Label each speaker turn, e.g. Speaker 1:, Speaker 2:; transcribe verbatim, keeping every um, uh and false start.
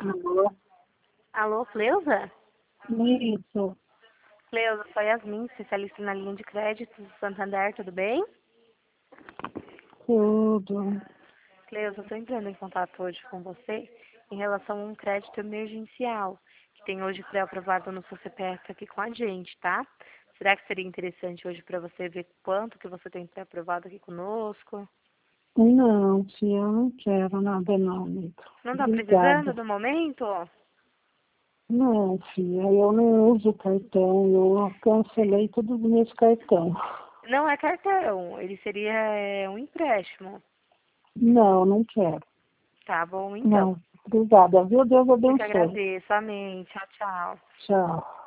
Speaker 1: Alô?
Speaker 2: Alô, Cleusa?
Speaker 1: Isso,
Speaker 2: Cleusa, sou Yasmin, especialista na linha de crédito do Santander, tudo bem?
Speaker 1: tudo.
Speaker 2: Cleusa, estou entrando em contato hoje com você em relação a um crédito emergencial que tem hoje pré-aprovado no seu C P F aqui com a gente, tá? Será que seria interessante hoje para você ver quanto que você tem pré-aprovado aqui conosco?
Speaker 1: Não, tia, eu não quero nada não, amiga.
Speaker 2: Não está precisando
Speaker 1: Obrigada.
Speaker 2: do momento?
Speaker 1: Não, filha, eu não uso cartão, eu cancelei todos os meus cartões.
Speaker 2: Não é cartão, ele seria é, um empréstimo.
Speaker 1: Não, não quero.
Speaker 2: Tá bom, então.
Speaker 1: Não, obrigada, viu? Deus
Speaker 2: Eu que
Speaker 1: abençoe.
Speaker 2: agradeço. Amém. Tchau, tchau.
Speaker 1: Tchau.